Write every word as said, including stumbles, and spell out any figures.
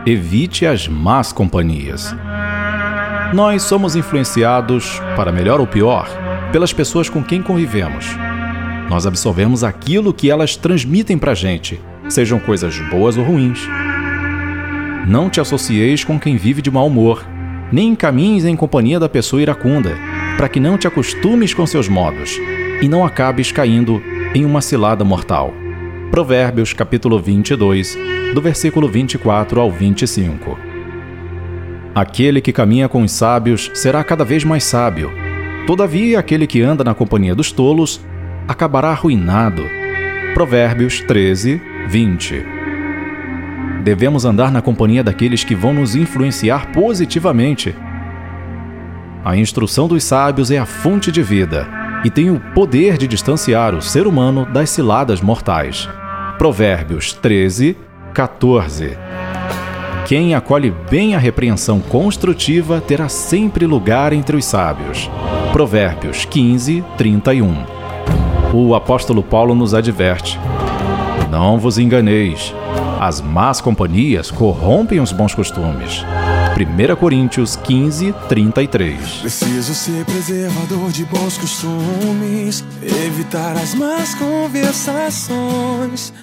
Evite as más companhias. Nós somos influenciados, para melhor ou pior, pelas pessoas com quem convivemos. Nós absorvemos aquilo que elas transmitem pra gente, sejam coisas boas ou ruins. Não te associeis com quem vive de mau humor, nem caminhes em companhia da pessoa iracunda, para que não te acostumes com seus modos e não acabes caindo em uma cilada mortal. Provérbios, capítulo vinte e dois, do versículo vinte e quatro ao vinte e cinco. Aquele que caminha com os sábios será cada vez mais sábio. Todavia, aquele que anda na companhia dos tolos acabará arruinado. Provérbios treze, vinte. Devemos andar na companhia daqueles que vão nos influenciar positivamente. A instrução dos sábios é a fonte de vida e tem o poder de distanciar o ser humano das ciladas mortais. Provérbios treze, quatorze. Quem acolhe bem a repreensão construtiva terá sempre lugar entre os sábios. Provérbios quinze, trinta e um. O apóstolo Paulo nos adverte: não vos enganeis, as más companhias corrompem os bons costumes. primeira Coríntios quinze, trinta e três. Preciso ser preservador de bons costumes, evitar as más conversações.